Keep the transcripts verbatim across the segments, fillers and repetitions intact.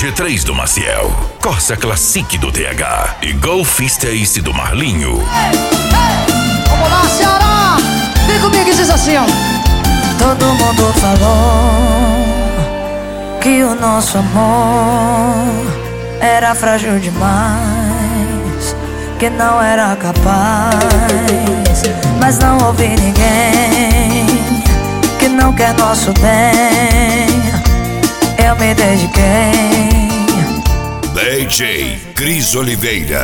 G três do Maciel, Corsa Classic do T H e Golfista Ace do Marlinho. Ei, ei. Vamos lá, Ceará! Vem comigo e diz assim, ó. Todo mundo falou que o nosso amor era frágil demais, que não era capaz. Mas não ouvi ninguém que não quer nosso bem. Eu me dediquei. D J Cris Oliveira.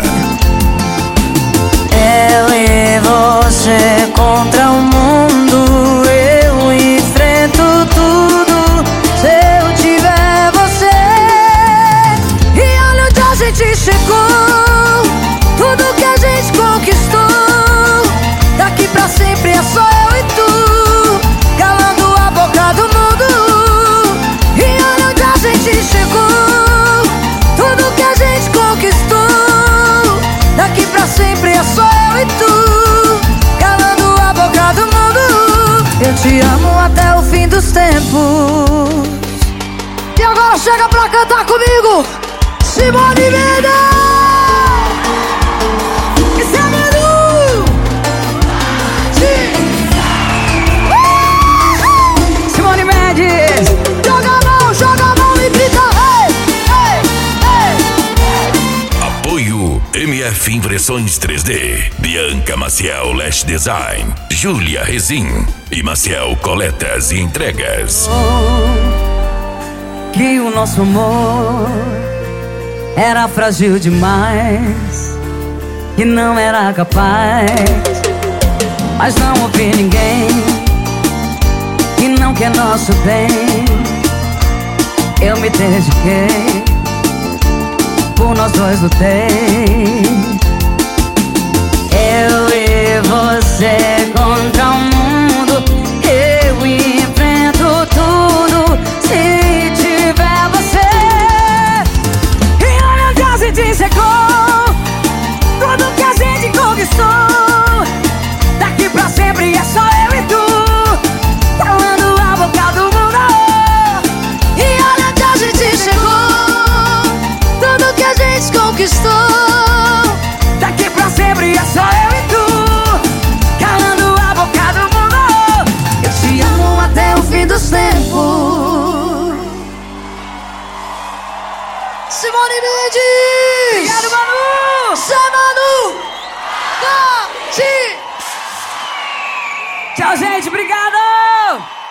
Eu e você contra o mundo, eu enfrento tudo se eu tiver você. E olha onde a gente chegou, tudo que a gente conquistou. Daqui pra sempre é só eu e tu, calando a boca do mundo. E olha onde a gente chegou, tudo que a gente conquistou. Daqui pra sempre é só eu e tu, calando a boca do mundo. Eu te amo até o fim dos tempos. E agora chega pra cantar comigo, Simone Mendes! Isso é Menu! Sim! Simone Mendes! Joga a mão, joga a mão e grita, ei, ei, ei! Apoio M F Impressões três D, Bianca Maciel Lash Design, Júlia Rezin e Maciel Coletas e Entregas. Que o nosso amor era frágil demais, que não era capaz. Mas não ouvi ninguém que não quer nosso bem. Eu me dediquei, por nós dois lutei. Eu e você contra o mundo, eu enfrento tudo se tiver você. E olha onde a gente chegou, tudo que a gente conquistou. Daqui pra sempre é só eu e tu, calando a boca do mundo. E olha onde a gente chegou, tudo que a gente conquistou. Daqui pra sempre é só eu e tu, calando a boca do mundo. Eu te amo até o fim dos tempos. Simone Mendes! Obrigado, Manu! Zé Manu! Da Ti! Tchau, gente, obrigado!